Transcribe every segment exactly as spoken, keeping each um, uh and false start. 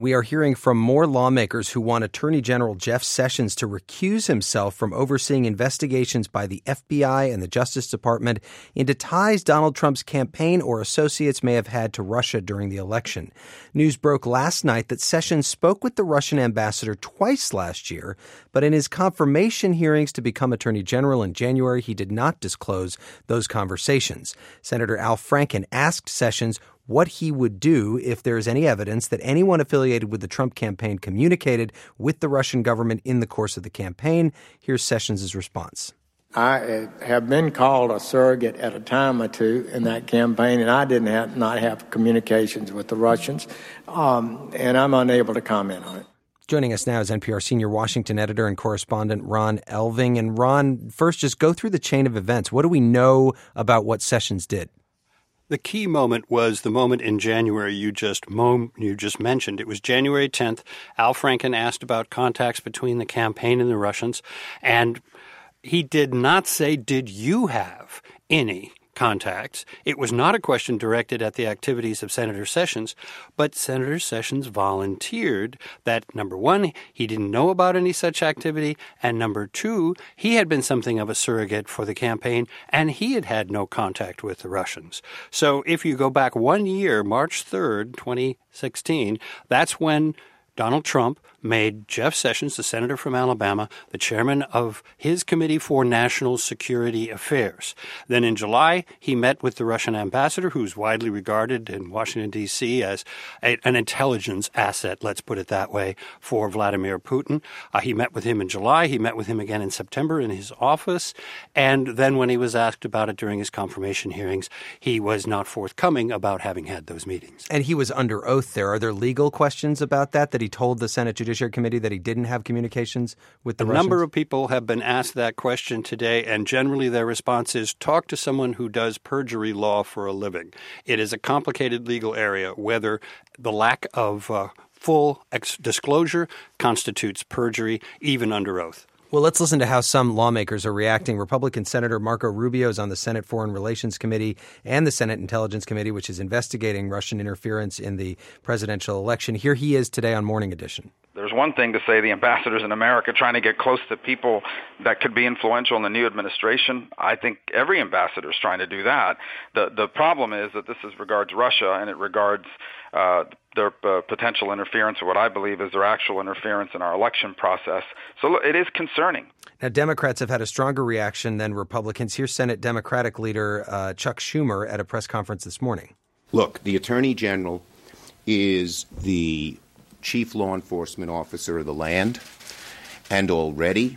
We are hearing from more lawmakers who want Attorney General Jeff Sessions to recuse himself from overseeing investigations by the F B I and the Justice Department into ties Donald Trump's campaign or associates may have had to Russia during the election. News broke last night that Sessions spoke with the Russian ambassador twice last year, but in his confirmation hearings to become Attorney General in January, he did not disclose those conversations. Senator Al Franken asked Sessions what he would do if there is any evidence that anyone affiliated with the Trump campaign communicated with the Russian government in the course of the campaign. Here's Sessions' response. I have been called a surrogate at a time or two in that campaign, and I didn't have, not have communications with the Russians, um, and I'm unable to comment on it. Joining us now is N P R senior Washington editor and correspondent Ron Elving. And Ron, first, just go through the chain of events. What do we know about what Sessions did? The key moment was the moment in January you just mo- you just mentioned. It was January tenth. Al Franken asked about contacts between the campaign and the Russians, and he did not say, did you have any contacts? It was not a question directed at the activities of Senator Sessions, but Senator Sessions volunteered that, number one, he didn't know about any such activity, and number two, he had been something of a surrogate for the campaign, and he had had no contact with the Russians. So if you go back one year, March third, twenty sixteen, that's when Donald Trump made Jeff Sessions, the senator from Alabama, the chairman of his Committee for National Security Affairs. Then in July, he met with the Russian ambassador, who's widely regarded in Washington, D C as a, an intelligence asset, let's put it that way, for Vladimir Putin. Uh, he met with him in July. He met with him again in September in his office. And then when he was asked about it during his confirmation hearings, he was not forthcoming about having had those meetings. And he was under oath there. Are there legal questions about that, that he told the Senate Judiciary Committee that he didn't have communications with the a Russians? A number of people have been asked that question today, and generally their response is, talk to someone who does perjury law for a living. It is a complicated legal area, whether the lack of uh, full ex- disclosure constitutes perjury, even under oath. Well, let's listen to how some lawmakers are reacting. Republican Senator Marco Rubio is on the Senate Foreign Relations Committee and the Senate Intelligence Committee, which is investigating Russian interference in the presidential election. Here he is today on Morning Edition. There's one thing to say the ambassadors in America trying to get close to people that could be influential in the new administration. I think every ambassador is trying to do that. The the problem is that this is regards Russia, and it regards uh, their uh, potential interference, or what I believe is their actual interference in our election process. So it is concerning. Now, Democrats have had a stronger reaction than Republicans. Here's Senate Democratic leader uh, Chuck Schumer at a press conference this morning. Look, the Attorney General is the chief law enforcement officer of the land, and already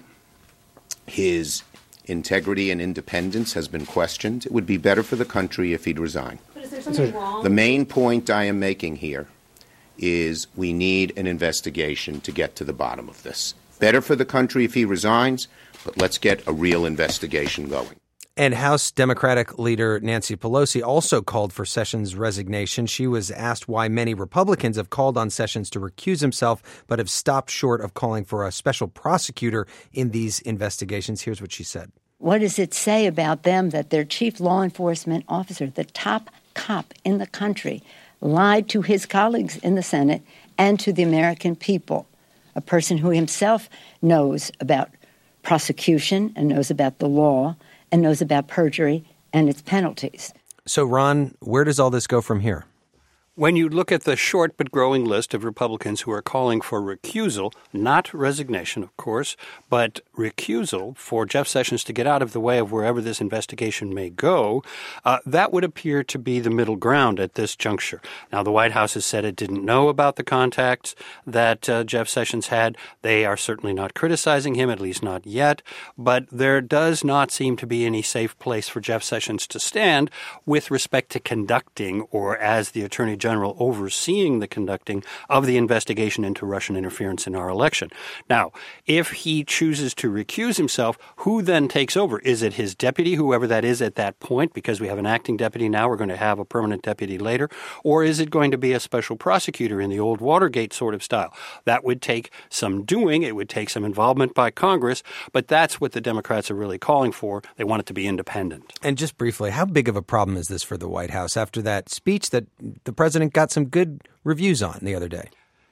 his integrity and independence has been questioned. It would be better for the country if he'd resign. But is there something wrong? The main point I am making here is we need an investigation to get to the bottom of this. Better for the country if he resigns, but let's get a real investigation going. And House Democratic leader Nancy Pelosi also called for Sessions' resignation. She was asked why many Republicans have called on Sessions to recuse himself, but have stopped short of calling for a special prosecutor in these investigations. Here's what she said. What does it say about them that their chief law enforcement officer, the top cop in the country, lied to his colleagues in the Senate and to the American people? A person who himself knows about prosecution and knows about the law and knows about perjury and its penalties. So, Ron, where does all this go from here? When you look at the short but growing list of Republicans who are calling for recusal, not resignation, of course, but recusal for Jeff Sessions to get out of the way of wherever this investigation may go, uh, that would appear to be the middle ground at this juncture. Now, the White House has said it didn't know about the contacts that uh, Jeff Sessions had. They are certainly not criticizing him, at least not yet, but there does not seem to be any safe place for Jeff Sessions to stand with respect to conducting, or as the Attorney General overseeing the conducting of the investigation into Russian interference in our election. Now, if he chooses to recuse himself, who then takes over? Is it his deputy, whoever that is at that point, because we have an acting deputy now, we're going to have a permanent deputy later, or is it going to be a special prosecutor in the old Watergate sort of style? That would take some doing. It would take some involvement by Congress, but that's what the Democrats are really calling for. They want it to be independent. And just briefly, how big of a problem is this for the White House after that speech that the president got some good reviews on the other day?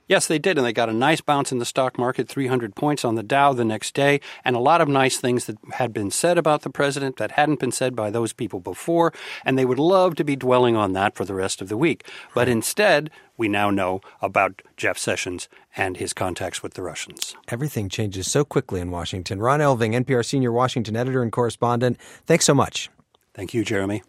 Yes, they did, and they got a nice bounce in the stock market, three hundred points on the Dow the next day, and a lot of nice things that had been said about the president that hadn't been said by those people before, and they would love to be dwelling on that for the rest of the week. But instead, we now know about Jeff Sessions and his contacts with the Russians. Everything changes so quickly in Washington. Ron Elving, N P R senior Washington editor and correspondent, thanks so much. Thank you, Jeremy.